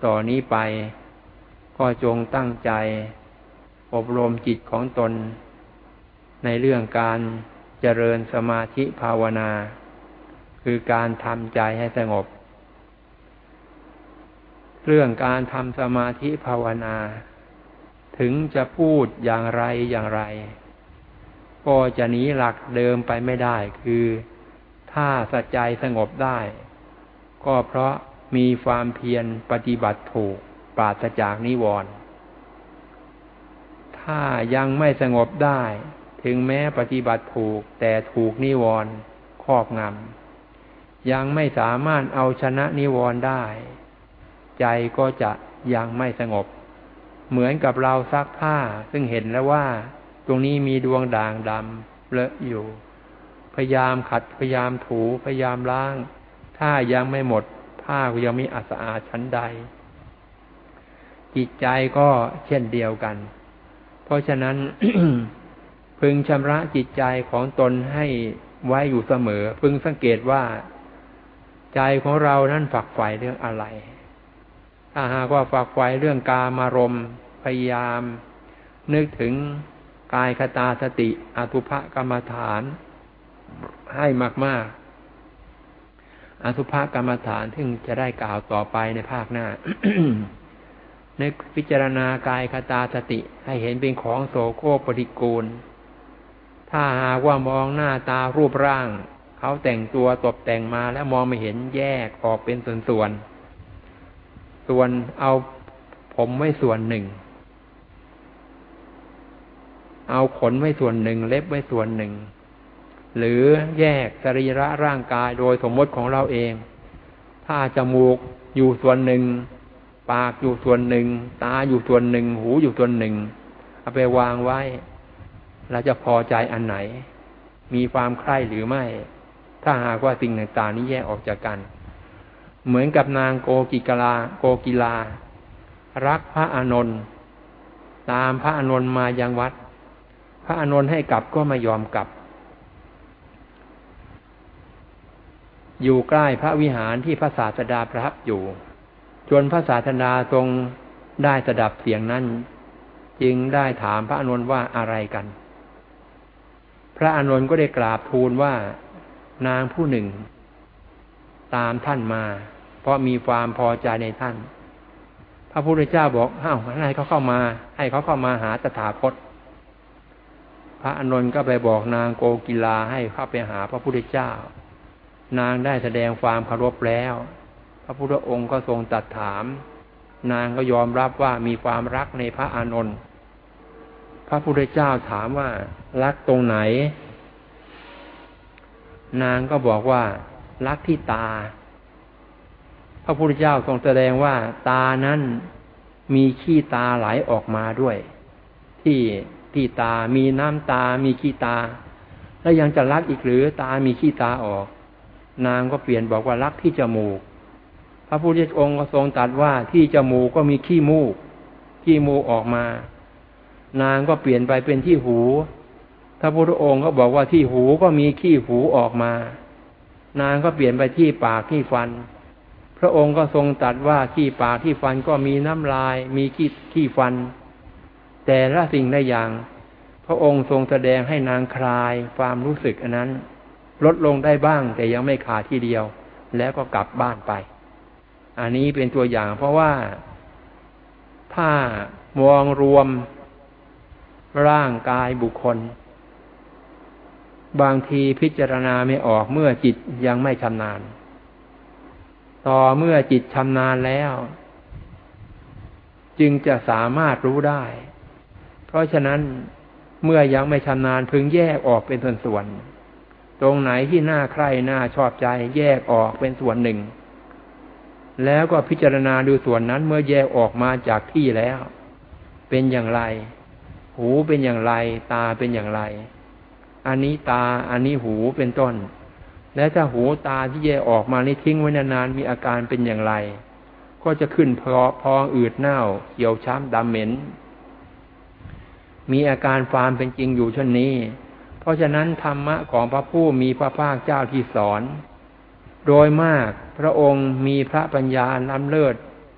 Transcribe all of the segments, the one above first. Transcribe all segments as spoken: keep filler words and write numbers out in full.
ต่อนนี้ไปก็จงตั้งใจอบรมจิตของตนในเรื่องการเจริญสมาธิภาวนาคือการทำใจให้สงบเรื่องการทำสมาธิภาวนาถึงจะพูดอย่างไรอย่างไรก็จะหนีหลักเดิมไปไม่ได้คือถ้าสัจใจสงบได้ก็เพราะมีความเพียรปฏิบัติถูกปราศจากนิวรณ์ถ้ายังไม่สงบได้ถึงแม้ปฏิบัติถูกแต่ถูกนิวรณ์ครอบงำยังไม่สามารถเอาชนะนิวรณ์ได้ใจก็จะยังไม่สงบเหมือนกับเราซักผ้าซึ่งเห็นแล้วว่าตรงนี้มีดวงด่างดำเลอะอยู่พยายามขัดพยายามถูพยายามล้างถ้ายังไม่หมดผ้าก็ยังมีอัสะอาดชั้นใดจิตใจก็เช่นเดียวกันเพราะฉะนั้น พึงชำระจิตใจของตนให้ไว้อยู่เสมอพึงสังเกตว่าใจของเรานั้นฝักใฝ่เรื่องอะไรถ้าหากว่าฝักใฝ่เรื่องกามารมณ์พยายามนึกถึงกายคตาสติอสุภกรรมฐานให้มากๆอสุภกรรมฐานซึ่งจะได้กล่าวต่อไปในภาคหน้า นึกพิจารณากายคตาสติให้เห็นเป็นของโสโครกปฏิกูลถ้าหากว่ามองหน้าตารูปร่างเขาแต่งตัวตกแต่งมาแล้วมองไม่เห็นแยกออกเป็นส่วนๆส่วนเอาผมไว้ส่วนหนึ่งเอาขนไว้ส่วนหนึ่งเล็บไว้ส่วนหนึ่งหรือแยกสรีระร่างกายโดยสมมติของเราเองถ้าจมูกอยู่ส่วนหนึ่งปากอยู่ส่วนหนึ่งตาอยู่ส่วนหนึ่งหูอยู่ส่วนหนึ่งเอาไปวางไว้เราจะพอใจอันไหนมีความใคร่หรือไม่ถ้าหากว่าสิ่งต่างๆนี้แยกออกจากกันเหมือนกับนางโกกิกลาโกกีฬารักพระอานนท์ตามพระอานนท์มายังวัดพระอานนท์ให้กลับก็ไม่ยอมกลับอยู่ใกล้พระวิหารที่พระศาสดาประทับอยู่จนพระศาสดาทรงได้สดับเสียงนั้นจึงได้ถามพระอานนท์ว่าอะไรกันพระอานนท์ก็ได้กราบทูลว่านางผู้หนึ่งตามท่านมาเพราะมีความพอใจในท่านพระพุทธเจ้าบอกอ้าวให้เขาเข้ามาให้เขาเข้ามาหาตถาคตพระอานนท์ก็ไปบอกนางโกกีฬาให้เข้าไปหาพระพุทธเจ้านางได้แสดงความเคารพแล้วพระพุทธองค์ก็ทรงตรัสถามนางก็ยอมรับว่ามีความรักในพระอานนท์พระพุทธเจ้าถามว่ารักตรงไหนนางก็บอกว่ารักที่ตาพระพุทธเจ้าทรงแสดงว่าตานั้นมีขี้ตาไหลออกมาด้วยที่ที่ตามีน้ำตามีขี้ตาแล้วยังจะรักอีกหรือตามีขี้ตาออกนางก็เปลี่ยนบอกว่ารักที่จมูกพระพุทธองค์ก็ทรงตรัสว่าที่จมูกก็มีขี้มูกขี้มูกออกมานางก็เปลี่ยนไปเป็นที่หูพระพุทธองค์ก็บอกว่าที่หูก็มีขี้หูออกมานางก็เปลี่ยนไปที่ปากที่ฟันพระองค์ก็ทรงตรัสว่าที่ปากที่ฟันก็มีน้ำลายมีขี้ขี้ฟันแต่ละสิ่งละอย่างพระองค์ทรงแสดงให้นางคลายความรู้สึกอันนั้นลดลงได้บ้างแต่ยังไม่ขาดทีเดียวแล้วก็กลับบ้านไปอันนี้เป็นตัวอย่างเพราะว่าถ้ามองรวมร่างกายบุคคลบางทีพิจารณาไม่ออกเมื่อจิตยังไม่ชำนาญต่อเมื่อจิตชำนาญแล้วจึงจะสามารถรู้ได้เพราะฉะนั้นเมื่อยังไม่ชำนาญพึงแยกออกเป็นส่วนๆตรงไหนที่น่าใคร่น่าชอบใจแยกออกเป็นส่วนหนึ่งแล้วก็พิจารณาดูส่วนนั้นเมื่อแยกออกมาจากที่แล้วเป็นอย่างไรหูเป็นอย่างไรตาเป็นอย่างไรอันนี้ตาอันนี้หูเป็นต้นและถ้าหูตาที่แยกออกมานี่ทิ้งไว้นานๆมีอาการเป็นอย่างไรก็จะขึ้นพอพองอืดเน่าเขียวช้ำดำเหม็นมีอาการความเป็นจริงอยู่เช่นนี้เพราะฉะนั้นธรรมะของพระผู้มีพระภาคเจ้าที่สอนโดยมากพระองค์มีพระปัญญาล้ำเลิศ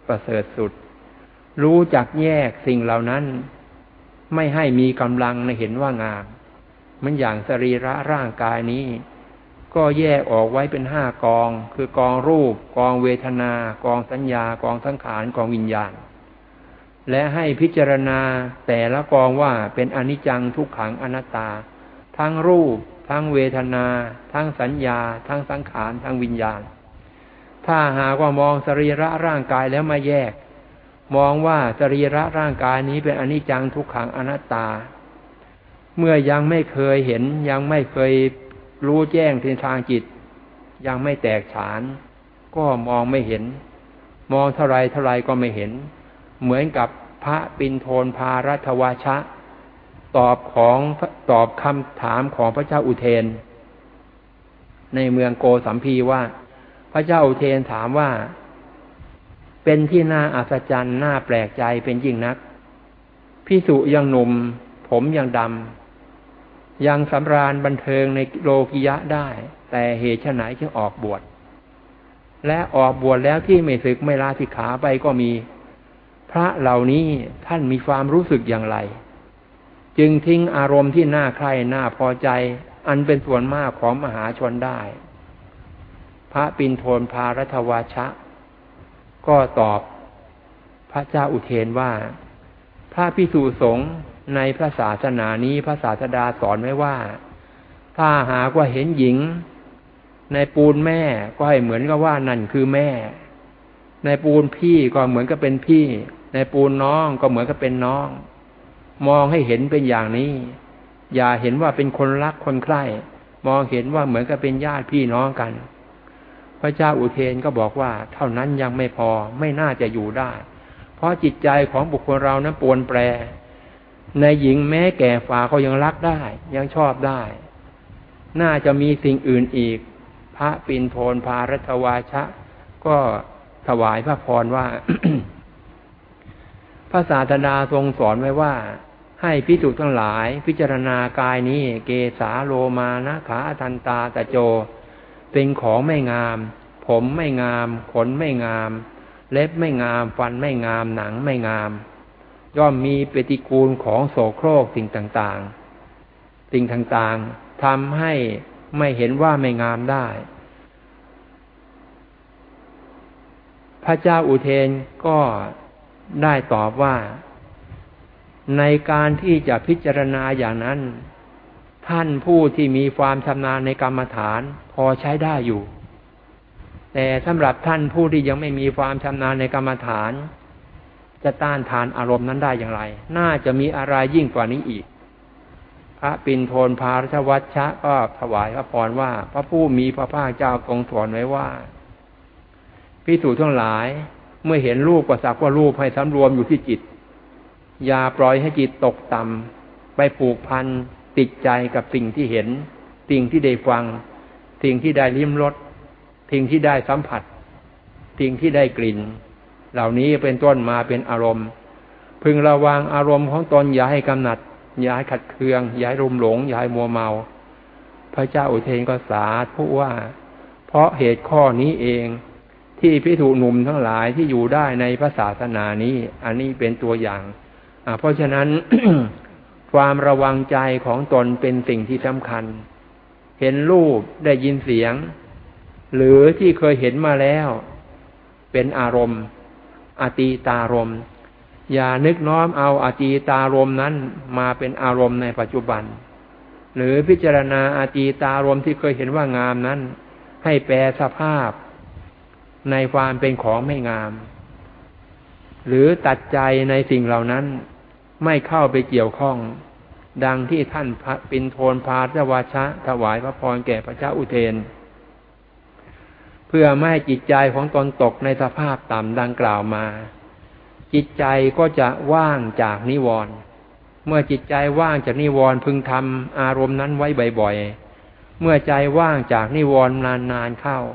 ประเสริฐสุดรู้จักแยกสิ่งเหล่านั้นไม่ให้มีกำลังในเห็นว่างามเหมือนอย่างสรีระร่างกายนี้ก็แยกออกไว้เป็นห้ากองคือกองรูปกองเวทนากองสัญญากองสังขารกองวิญญาณและให้พิจารณาแต่ละกองว่าเป็นอนิจจังทุกขังอนัตตาทั้งรูปทั้งเวทนาทั้งสัญญาทั้งสังขารทั้งวิญญาณถ้าหากว่ามองสรีระร่างกายแล้วมาแยกมองว่าสรีระร่างกายนี้เป็นอนิจจังทุกขังอนัตตาเมื่อยังไม่เคยเห็นยังไม่เคยรู้แจ้งในทางจิตยังไม่แตกฉานก็มองไม่เห็นมองเท่าไรเท่าไรก็ไม่เห็นเหมือนกับพระปิณโทนพารัตวชะตอบของตอบคำถามของพระเจ้าอุเทนในเมืองโกสัมพีว่าพระเจ้าอุเทนถามว่าเป็นที่น่าอัศจรรย์น่าแปลกใจเป็นยิ่งนักภิกษุยังหนุ่มผมยังดำยังสำราญบันเทิงในโลกิยะได้แต่เหตุไฉนจึงออกบวชและออกบวชแล้วที่ไม่สึกไม่ลาสิกขาไปก็มีพระเหล่านี้ท่านมีความรู้สึกอย่างไรจึงทิ้งอารมณ์ที่น่าใคร่น่าพอใจอันเป็นส่วนมากของมหาชนได้พระปิณโทนพารัตวชะก็ตอบพระเจ้าอุเทนว่าพระภิกษุสงฆ์ในพระศาสนานี้พระศาสดาสอนไว้ว่าถ้าหากว่าเห็นหญิงในปูนแม่ก็ให้เหมือนกับว่านั่นคือแม่ในปูนพี่ก็เหมือนกับเป็นพี่ในปูนน้องก็เหมือนกับเป็นน้องมองให้เห็นเป็นอย่างนี้อย่าเห็นว่าเป็นคนรักคนใคร่มองเห็นว่าเหมือนกับเป็นญาติพี่น้องกันพระเจ้าอุเทนก็บอกว่าเท่านั้นยังไม่พอไม่น่าจะอยู่ได้เพราะจิตใจของบุคคลเรานั้นปรวนแปรในหญิงแม้แก่ฝ่าเขายังรักได้ยังชอบได้น่าจะมีสิ่งอื่นอีกพระปิณโทนพารัตวชะก็ถวายพระพรว่า พระศาสดาทรงสอนไว้ว่าให้ภิกษุทั้งหลายพิจารณากายนี้เกสาโลมานะขาทันตาตะโจเป็นของไม่งามผมไม่งามขนไม่งามเล็บไม่งามฟันไม่งามหนังไม่งามย่อมมีปฏิกูลของโสโครกสิ่งต่างๆสิ่งต่างๆทำให้ไม่เห็นว่าไม่งามได้พระเจ้าอุเทนก็ได้ตอบว่าในการที่จะพิจารณาอย่างนั้นท่านผู้ที่มีความชำนาญในกรรมฐานพอใช้ได้อยู่แต่สำหรับท่านผู้ที่ยังไม่มีความชำนาญในกรรมฐานจะต้านทานอารมณ์นั้นได้อย่างไรน่าจะมีอะไรยิ่งกว่านี้อีกพระปิณโทนพารัตวชะก็ถวายพระพรว่าพระผู้มีพระภาคเจ้าทรงสอนไว้ว่าภิกษุทั้งหลายเมื่อเห็นรูปก็สักว่ารูปให้สำรวมอยู่ที่จิตอย่าปล่อยให้จิตตกต่ำไปผูกพันติดใจกับสิ่งที่เห็นสิ่งที่ได้ฟังสิ่งที่ได้ลิ้มรสสิ่งที่ได้สัมผัสสิ่งที่ได้กลิ่นเหล่านี้เป็นต้นมาเป็นอารมณ์พึงระวังอารมณ์ของตนอย่าให้กำหนัดอย่าให้ขัดเคืองอย่าให้รุ่มหลงอย่าให้มัวเมาพระเจ้าอุเทนก็สาธุว่าเพราะเหตุข้อนี้เองที่ภิกษุหนุ่มทั้งหลายที่อยู่ได้ในพระศาสนานี้อันนี้เป็นตัวอย่างเพราะฉะนั้น ความระวังใจของตนเป็นสิ่งที่สำคัญเห็นรูปได้ยินเสียงหรือที่เคยเห็นมาแล้วเป็นอารมณ์อตีตารมณ์อย่านึกน้อมเอาอตีตารมณ์นั้นมาเป็นอารมณ์ในปัจจุบันหรือพิจารณาอตีตารมณ์ที่เคยเห็นว่างามนั้นให้แปลสภาพในความเป็นของไม่งามหรือตัดใจในสิ่งเหล่านั้นไม่เข้าไปเกี่ยวข้องดังที่ท่านปิณโทนพารัตวชะถวายพระพรแก่พระเจ้าอุเทนเพื่อไม่ให้จิตใจของตนตกในสภาพต่ำดังกล่าวมาจิตใจก็จะว่างจากนิวรณ์เมื่อจิตใจว่างจากนิวรณ์พึงทำอารมณ์นั้นไว้บ่อยๆเมื่อใจว่างจากนิวรณ์นานๆเข้า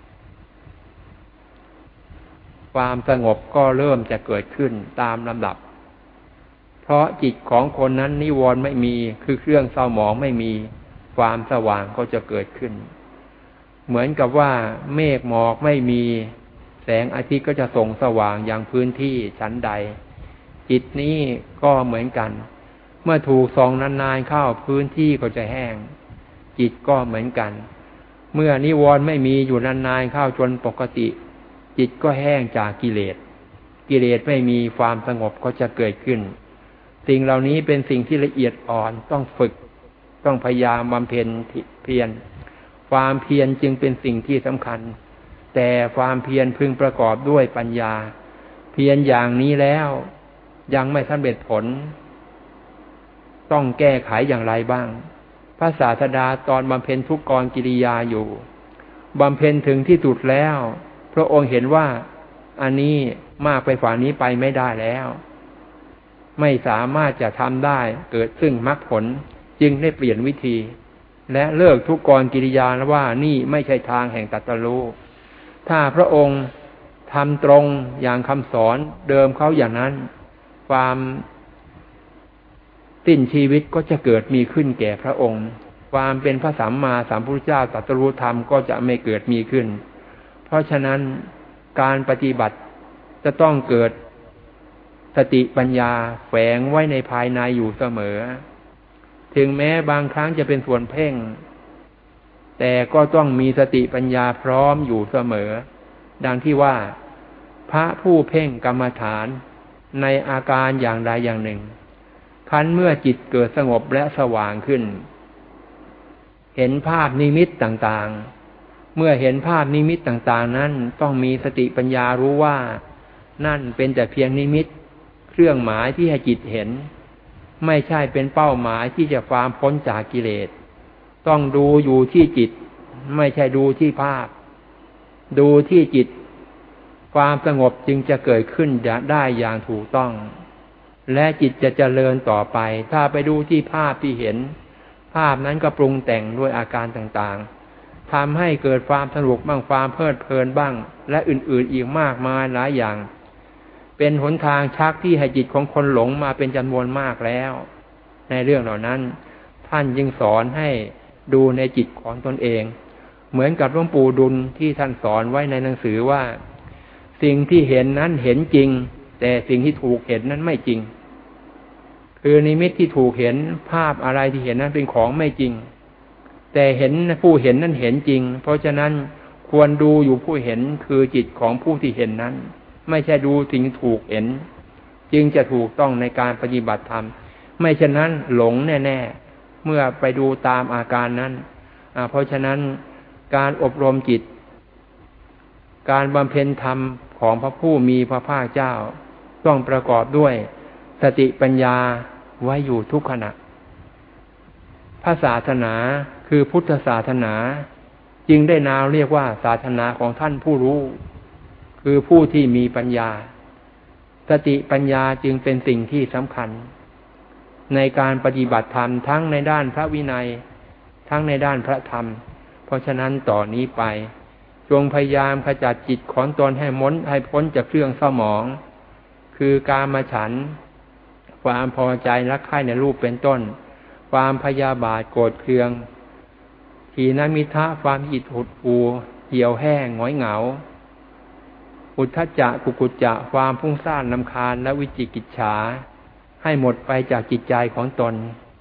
ความสงบก็เริ่มจะเกิดขึ้นตามลำดับเพราะจิตของคนนั้นนิวรณ์ไม่มีคือเครื่องเศร้าหมองไม่มีความสว่างก็จะเกิดขึ้นเหมือนกับว่าเมฆหมอกไม่มีแแสงอาทิตย์ก็จะส่องสว่างอย่างพื้นที่ชั้นใดจิตนี้ก็เหมือนกันเมื่อถูกส่องนานๆเข้าพื้นที่ก็จะแห้งจิตก็เหมือนกันเมื่อนิวรณ์ไม่มีอยู่นานๆเข้าจนปกติจิตก็แห้งจากกิเลสกิเลสไม่มีความสงบก็จะเกิดขึ้นสิ่งเหล่านี้เป็นสิ่งที่ละเอียดอ่อนต้องฝึกต้องพยายามบำเพ็ญเพียรความเพียรจึงเป็นสิ่งที่สำคัญแต่ความเพียรพึงประกอบด้วยปัญญาเพียรอย่างนี้แล้วยังไม่สำเร็จผลต้องแก้ไขอย่างไรบ้างพระศาสดาตอนบำเพ็ญทุกกรกิริยาอยู่บำเพ็ญถึงที่สุดแล้วพระองค์เห็นว่าอันนี้มากไปฝ่านี้ไปไม่ได้แล้วไม่สามารถจะทำได้เกิดซึ่งมรรคผลจึงได้เปลี่ยนวิธีและเลิกทุกกรกิริยาแล้วว่านี่ไม่ใช่ทางแห่งตรัสรู้ถ้าพระองค์ทำตรงอย่างคำสอนเดิมเขาอย่างนั้นความสิ้นชีวิตก็จะเกิดมีขึ้นแก่พระองค์ความเป็นพระสัมมาสัมพุทธเจ้าตรัสรู้ธรรมก็จะไม่เกิดมีขึ้นเพราะฉะนั้นการปฏิบัติจะต้องเกิดสติปัญญาแฝงไว้ในภายในอยู่เสมอถึงแม้บางครั้งจะเป็นส่วนเพ่งแต่ก็ต้องมีสติปัญญาพร้อมอยู่เสมอดังที่ว่าพระผู้เพ่งกรรมฐานในอาการอย่างใดอย่างหนึ่งคันเมื่อจิตเกิดสงบและสว่างขึ้นเห็นภาพนิมิตต่างๆเมื่อเห็นภาพนิมิตต่างๆนั้นต้องมีสติปัญญารู้ว่านั่นเป็นแต่เพียงนิมิตเครื่องหมายที่ให้จิตเห็นไม่ใช่เป็นเป้าหมายที่จะความพ้นจากกิเลสต้องดูอยู่ที่จิตไม่ใช่ดูที่ภาพดูที่จิตความสงบจึงจะเกิดขึ้นได้อย่างถูกต้องและจิตจะเจริญต่อไปถ้าไปดูที่ภาพที่เห็นภาพนั้นก็ปรุงแต่งด้วยอาการต่างๆทำให้เกิดความสนุกบ้างความเพลิดเพลินบ้างและอื่นๆอีกมากมายหลายอย่างเป็นหนทางชักที่ให้จิตของคนหลงมาเป็นจำนวนมากแล้วในเรื่องเหล่านั้นท่านจึงสอนให้ดูในจิตของตนเองเหมือนกับหลวงปู่ดุลที่ท่านสอนไว้ในหนังสือว่าสิ่งที่เห็นนั้นเห็นจริงแต่สิ่งที่ถูกเห็นนั้นไม่จริงคือนิมิตที่ถูกเห็นภาพอะไรที่เห็นนั้นเป็นของไม่จริงแต่เห็นผู้เห็นนั้นเห็นจริงเพราะฉะนั้นควรดูอยู่ผู้เห็นคือจิตของผู้ที่เห็นนั้นไม่ใช่ดูสิ่งถูกเห็นจึงจะถูกต้องในการปฏิบัติธรรมไม่ฉะนั้นหลงแน่ๆเมื่อไปดูตามอาการนั้นเพราะฉะนั้นการอบรมจิตการบำเพ็ญธรรมของพระผู้มีพระภาคเจ้าต้องประกอบด้วยสติปัญญาไว้อยู่ทุกขณะพระศาสนาคือพุทธศาสนาจึงได้นามเรียกว่าศาสนาของท่านผู้รู้คือผู้ที่มีปัญญาสติปัญญาจึงเป็นสิ่งที่สำคัญในการปฏิบัติธรรมทั้งในด้านพระวินัยทั้งในด้านพระธรรมเพราะฉะนั้นต่อนนี้ไปจงพยายามขจัดจิตของตนให้ม้นให้พ้นจากเครื่องเศร้าหมองคือกามฉันท์ความพอใจรักใคร่ในรูปเป็นต้นความพยาบาทโกรธเคืองถีนมิทะความหิดหดหู่เหี่ยวแห้งหงอยเหงาอุทธัจจะกุกุจจะความฟุ้งซ่านรำคาญและวิจิกิจฉาให้หมดไปจากจิตใจของตน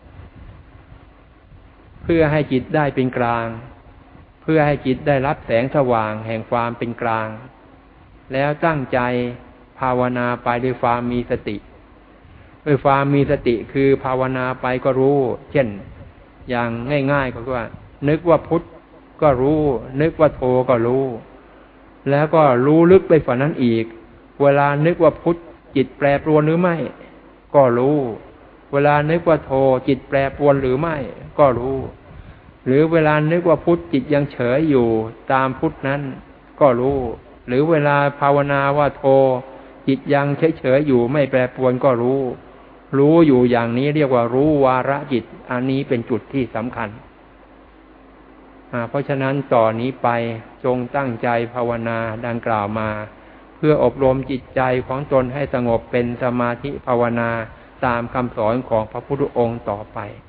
เพื่อให้จิตได้เป็นกลางเพื่อให้จิตได้รับแสงสว่างแห่งความเป็นกลางแล้วตั้งใจภาวนาไปด้วยความมีสติด้วยความมีสติคือภาวนาไปก็รู้เช่นอย่างง่ายๆก็คือว่านึกว่าพุทธก็รู้นึกว่าโธก็รู้แล้วก็รู้ลึกไปกว่านั้นอีกเวลานึกว่าพุทธจิตแปรปรวนหรือไม่ก็รู้เวลานึกว่าโธจิตแปรปรวนหรือไม่ก็รู้หรือเวลานึกว่าพุทธจิตยังเฉยอยู่ตามพุทธนั้นก็รู้หรือเวลาภาวนาว่าโธจิตยังเฉยๆอยู่ไม่แปรปรวนก็รู้รู้อยู่อย่างนี้เรียกว่ารู้วาระจิตอันนี้เป็นจุดที่สำคัญเพราะฉะนั้นต่อนนี้ไปจงตั้งใจภาวนาดังกล่าวมาเพื่ออบรมจิตใจของตนให้สงบเป็นสมาธิภาวนาตามคำสอนของพระพุทธองค์ต่อไป